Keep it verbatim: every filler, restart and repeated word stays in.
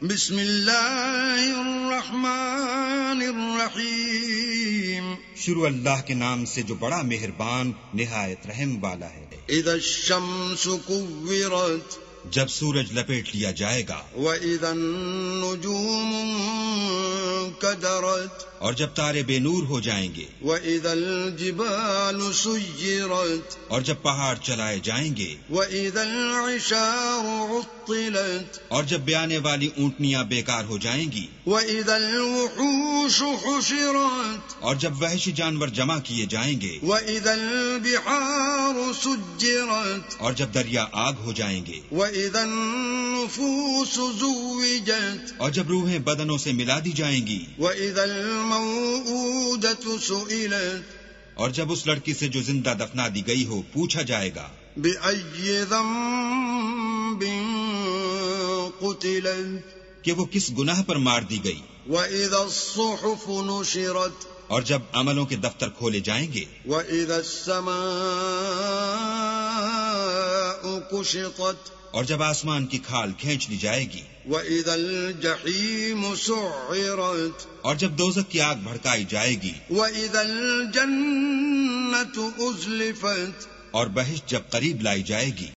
بسم اللہ الرحمن الرحیم. شروع اللہ کے نام سے جو بڑا مہربان نہایت رحم والا ہے. اذا الشمس كورت جب سورج لپیٹ لیا جائے گا. واذا النجوم انكدرت اور جب تارے بے نور ہو جائیں گے. واذا الجبال سيرت اور جب پہاڑ چلائے جائیں گے. واذا العشار عطلت اور جب بیانے والی اونٹنیاں بیکار ہو جائیں گی. واذا الوحوش حشرت اور جب وحشی جانور جمع کیے جائیں گے. واذا البحار سجرت اور جب دریا آگ ہو جائیں گے. واذا النفوس زوجت اور جب روحیں بدنوں سے ملا دی جائیں گی. واذا الموءودة سئلت اور جب اس لڑکی سے جو زندہ دفنا دی گئی ہو پوچھا جائے گا. بأي ذنب قتلت کہ وہ کس گناہ پر مار دی گئی. وَإِذَا الصُّحُفُ نُشِرَتْ اور جب عملوں کے دفتر کھولے جائیں گے. وَإِذَا السَّمَاءُ كُشِطَتْ اور جب آسمان کی کھال کھینچ لی جائے گی. وَإِذَا الْجَحِيمُ سُعِّرَتْ اور جب دوزخ کی آگ بھڑکائی جائے گی. وَإِذَا الْجَنَّةُ أُزْلِفَتْ اور بہشت جب قریب لائی جائے گی.